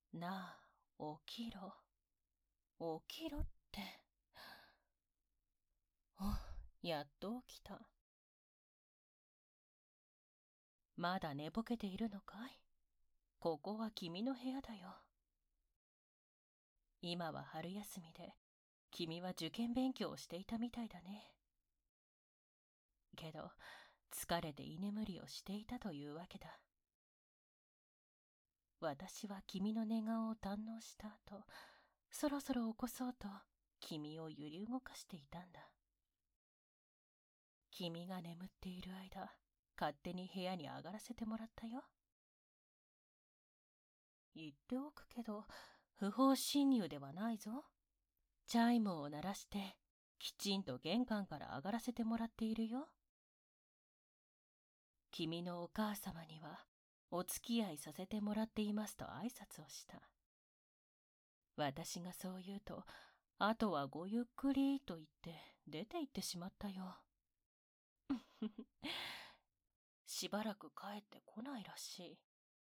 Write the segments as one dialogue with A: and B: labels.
A: なあ、起きろ。起きろって。やっと起きた。まだ寝ぼけているのかい？ここは君の部屋だよ。今は春休みで、君は受験勉強をしていたみたいだね。けど、疲れて居眠りをしていたというわけだ。私は君の寝顔を堪能した後、そろそろ起こそうと君を揺り動かしていたんだ。君が眠っている間、勝手に部屋に上がらせてもらったよ。言っておくけど、不法侵入ではないぞ。チャイムを鳴らして、きちんと玄関から上がらせてもらっているよ。君のお母様には、お付き合いさせてもらっていますと挨拶をした。私がそう言うと、あとはごゆっくりと言って出て行ってしまったよ。しばらく帰ってこないらしい。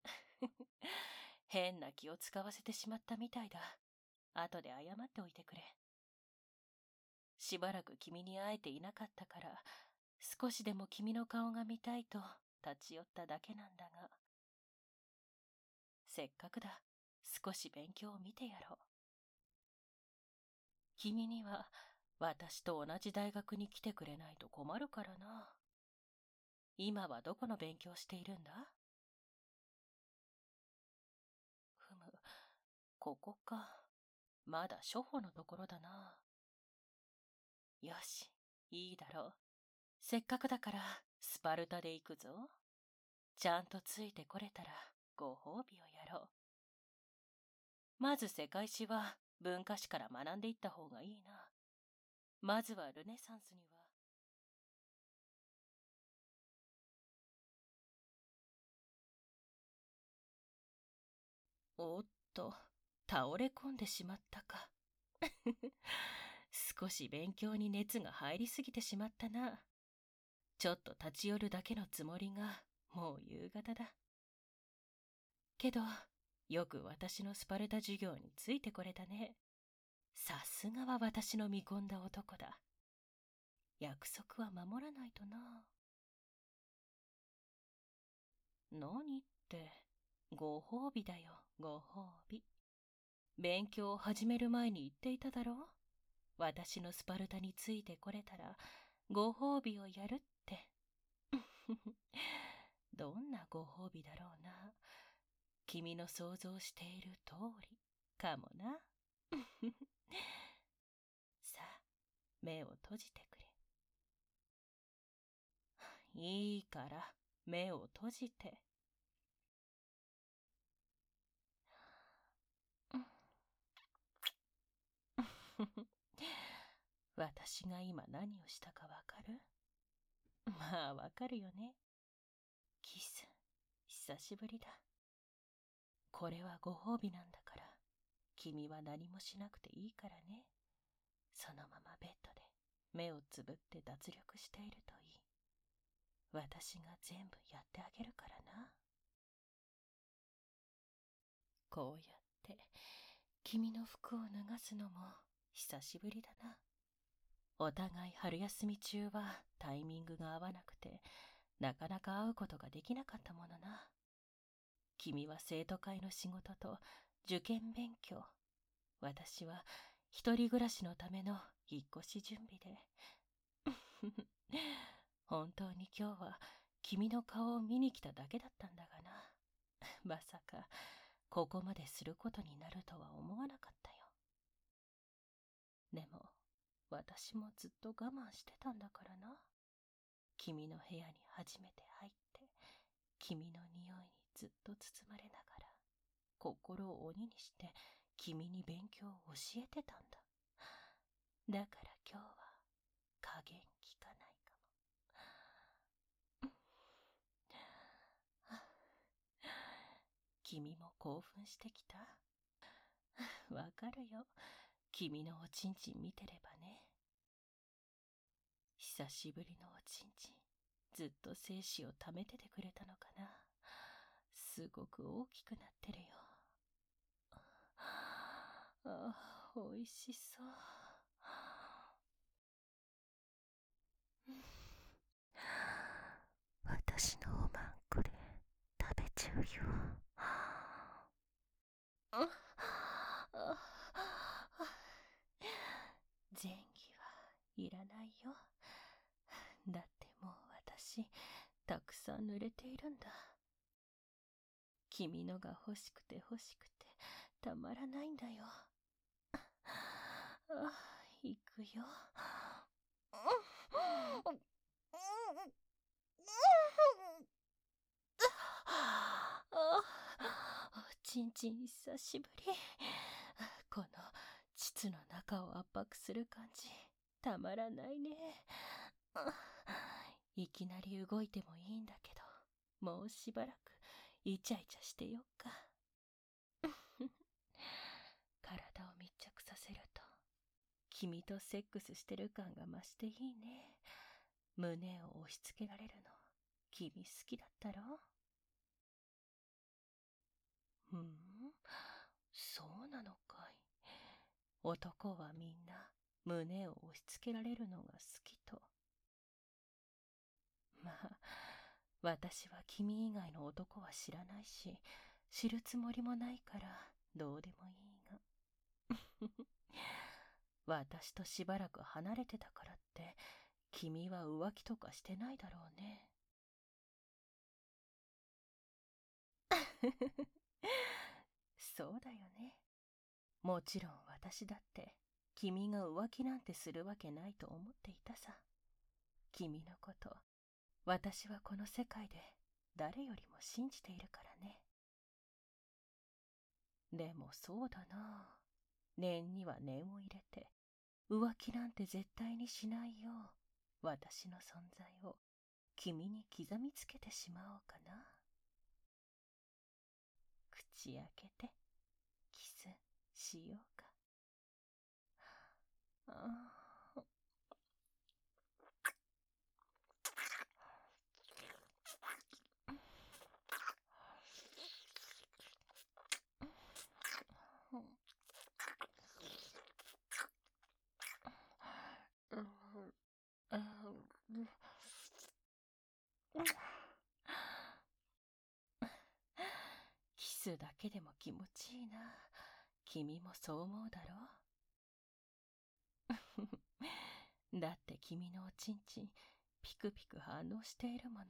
A: 変な気を使わせてしまったみたいだ。後で謝っておいてくれ。しばらく君に会えていなかったから、少しでも君の顔が見たいと立ち寄っただけなんだが。せっかくだ、少し勉強を見てやろう。君には私と同じ大学に来てくれないと困るからな。今はどこの勉強しているんだ？ふむ、ここか。まだ初歩のところだな。よし、いいだろう。せっかくだからスパルタで行くぞ。ちゃんとついてこれたらご褒美をやろう。まず世界史は文化史から学んでいった方がいいな。まずはルネサンスには。おっと、倒れ込んでしまったか。少し勉強に熱が入りすぎてしまったな。ちょっと立ち寄るだけのつもりが、もう夕方だ。けど、よく私のスパルタ授業についてこれたね。さすがは私の見込んだ男だ。約束は守らないとな。何って、ご褒美だよ、ご褒美。勉強を始める前に言っていただろう？私のスパルタについてこれたら、ご褒美をやるって。どんなご褒美だろうな。君の想像している通り、かもな。さあ、目を閉じてくれ。いいから、目を閉じて。私が今何をしたかわかる？まあわかるよね。キス、久しぶりだ。これはご褒美なんだから、君は何もしなくていいからね。そのままベッドで目をつぶって脱力しているといい。私が全部やってあげるからな。こうやって君の服を脱がすのも久しぶりだな。お互い春休み中はタイミングが合わなくて、なかなか会うことができなかったものな。君は生徒会の仕事と受験勉強。私は一人暮らしのための引っ越し準備で。本当に今日は君の顔を見に来ただけだったんだがな。まさかここまですることになるとは思わなかったよ。でも私もずっと我慢してたんだからな。君の部屋に初めて入って、君の匂いにずっと包まれながら、心を鬼にして君に勉強を教えてたんだ。だから今日は加減聞かないかも。君も興奮してきた？わかるよ。君のおちんちん見てればね。久しぶりのおちんちん、ずっと精子を溜めててくれたのかな。すごく大きくなってるよ。 あ、おいしそう。
B: 私のおまんこれ食べちゃうよ。
A: 前儀はいらないよ。だってもう私、たくさん濡れているんだ。君のが欲しくて欲しくてたまらないんだよ。行くよ。ちんちん久しぶり。この膣の中を圧迫する感じ、たまらないね。いきなり動いてもいいんだけど、もうしばらくイチャイチャしてよっか。体を密着させると、君とセックスしてる感が増していいね。胸を押し付けられるの、君好きだったろ？そうなのかい。男はみんな胸を押し付けられるのが好きと。まあ、私は君以外の男は知らないし、知るつもりもないからどうでもいいが。私としばらく離れてたからって、君は浮気とかしてないだろうね。そうだよね。もちろん私だって君が浮気なんてするわけないと思っていたさ。君のこと、私はこの世界で誰よりも信じているからね。でもそうだな。念には念を入れて、浮気なんて絶対にしないよう、私の存在を君に刻みつけてしまおうかな。口開けて、キスしようか。あキスだけでも気持ちいいな。君もそう思うだろ？だって君のおちんちんピクピク反応しているもの。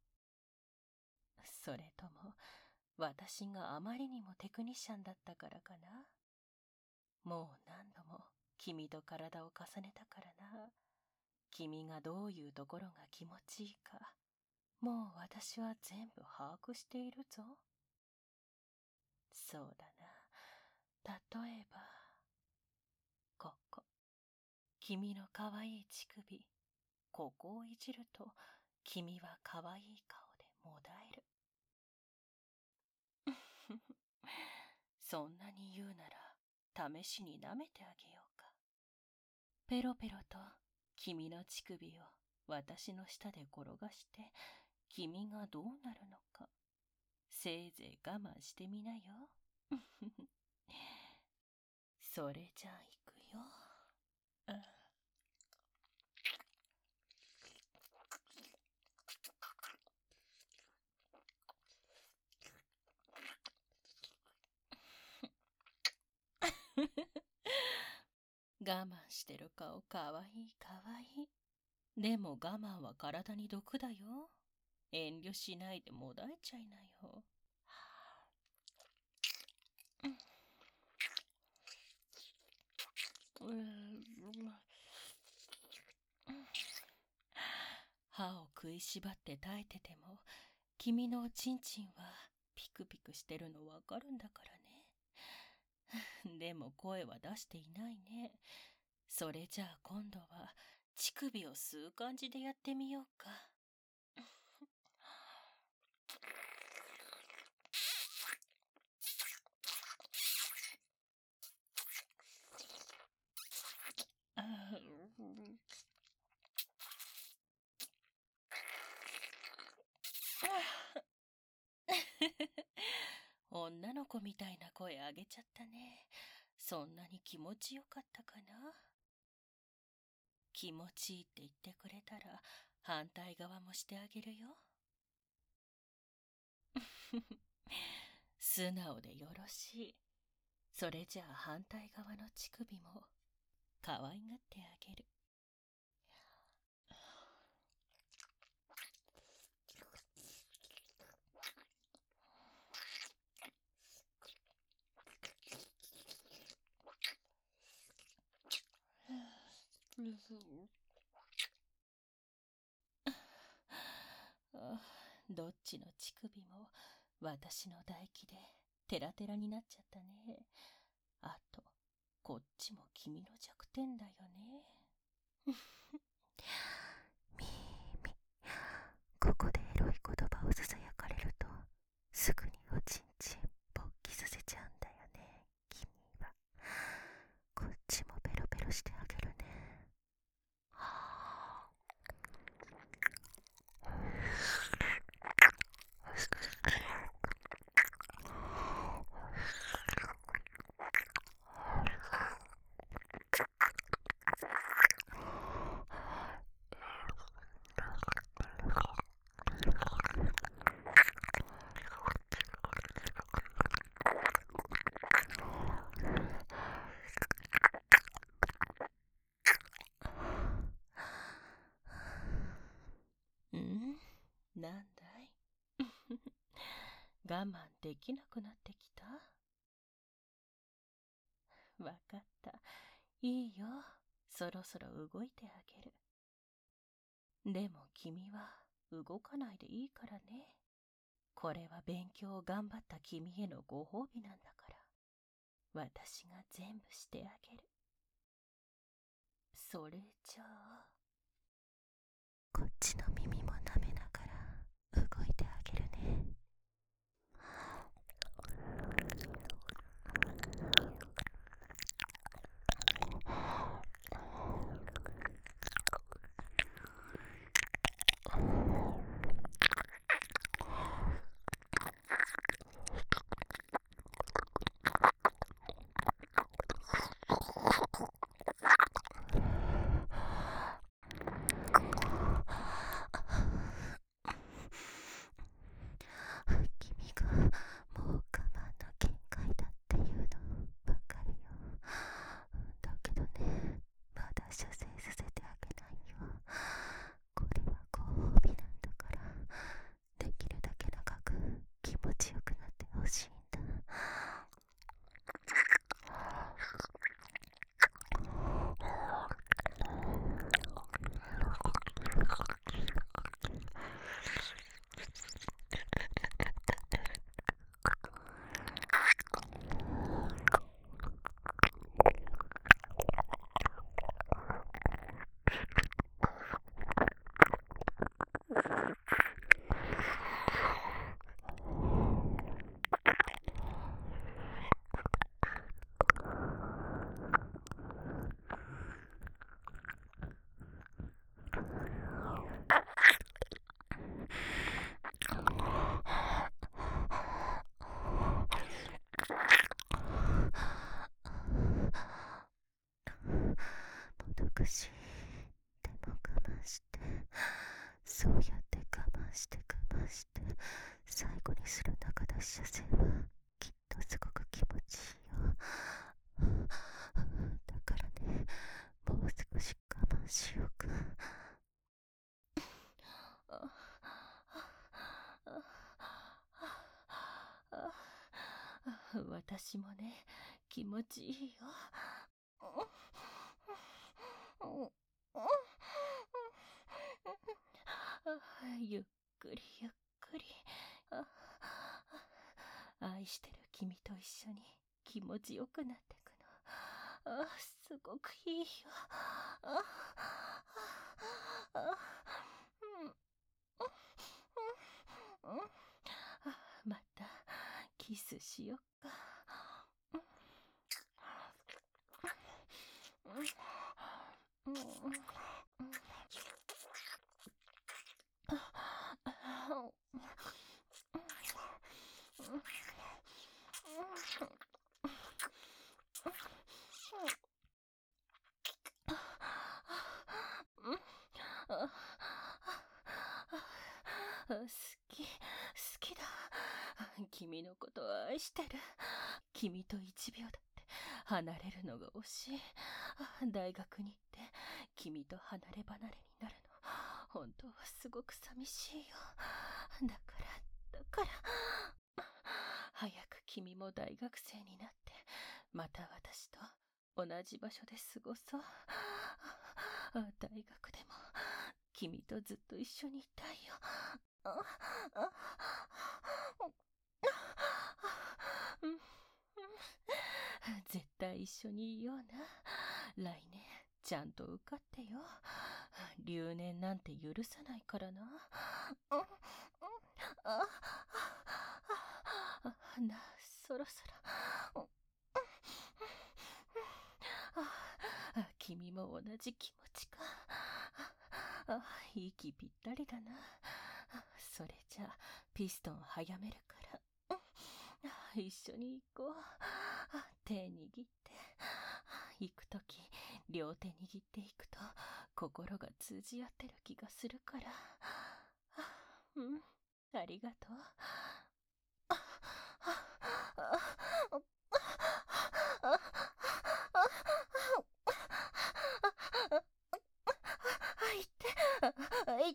A: それとも私があまりにもテクニシャンだったからかな。もう何度も君と体を重ねたからな。君がどういうところが気持ちいいか、もう私は全部把握しているぞ。そうだな。例えば、ここ。君の可愛い乳首。ここをいじると、君は可愛い顔でもだえる。そんなに言うなら、試しに舐めてあげようか。ペロペロと君の乳首を私の下で転がして、君がどうなるのか、せいぜい我慢してみなよ。それじゃあ行くよ。我慢してる顔かわいいかわいい。でも我慢は体に毒だよ。遠慮しないでもだえちゃいなよ。歯を食いしばって耐えてても、君のおちんちんはピクピクしてるのわかるんだからね。でも声は出していないね。それじゃあ今度は乳首を吸う感じでやってみようか。女の子みたいな声あげちゃったね。 そんなに気持ちよかったかな。気持ちいいって言ってくれたら反対側もしてあげるよ。素直でよろしい。それじゃあ反対側の乳首も可愛がってあげる。どっちの乳首も私の唾液でテラテラになっちゃったね。あとこっちも君の弱点だよね。
B: ミーミ、ここでエロい言葉をささやかれるとすぐにおちんちん勃起させちゃうんだよね。君はこっちもペロペロしてあげるね。
A: なんだい我慢できなくなってきた。わかった。いいよ。そろそろ動いてあげる。でも君は動かないでいいからね。これは勉強を頑張った君へのご褒美なんだから。私が全部してあげる。それじゃあ。
B: こっちの耳も舐めながら動いてあげるね。君がもう我慢の限界だっていうのわかるよ。だけどね、まだ射精させてあげないよ。これはご褒美なんだから、できるだけ長く気持ちよくなってほしいんだ。もどかしい。でも我慢して、そうやって我慢して我慢して、最後にする中出し射精はきっとすごく気持ちいいよ。だからね、もう少し我慢しようか。
A: 私もね、気持ちいいよ。ゆっくりゆっくり。愛してる君と一緒に気持ちよくなってくの。すごくいいよ。またキスしよっか。 き、好きだ。君のことを愛してる。君と1秒だって離れるのが惜しい。大学に行って君と離れ離れになるの。本当はすごく寂しいよ。だから、早く君も大学生になって、また私と同じ場所で過ごそう。大学でも君とずっと一緒にいたいよ。絶対一緒にいような。来年ちゃんと受かってよ。留年なんて許さないからな。なあ、そろそろ。君も同じ気持ちか。息ぴったりだな。それじゃあピストン早めるから。一緒に行こう。手握って行くとき、両手握っていくと心が通じ合ってる気がするから。ありがとう。いって。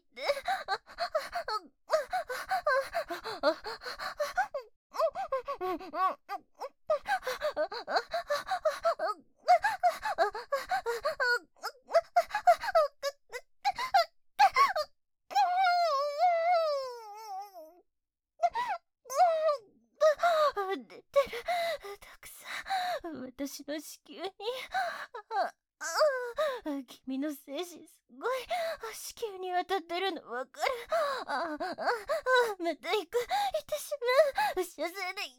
A: 出てる。たくさん。私の子宮に。君の精子すごい。子宮に当たってるのわかる。また行ってしまう。射精で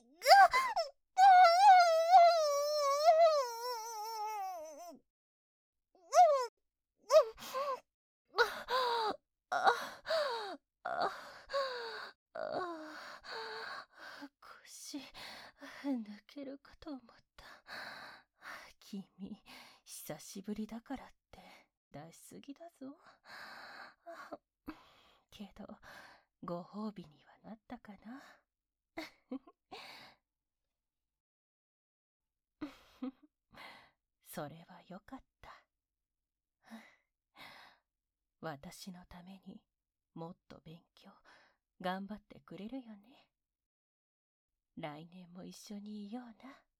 A: 腰抜けるかと思った。君、久しぶりだからって出しすぎだぞ。けど、ご褒美にはなったかな。それはよかった。私のためにもっと勉強頑張ってくれるよね。来年も一緒にいような。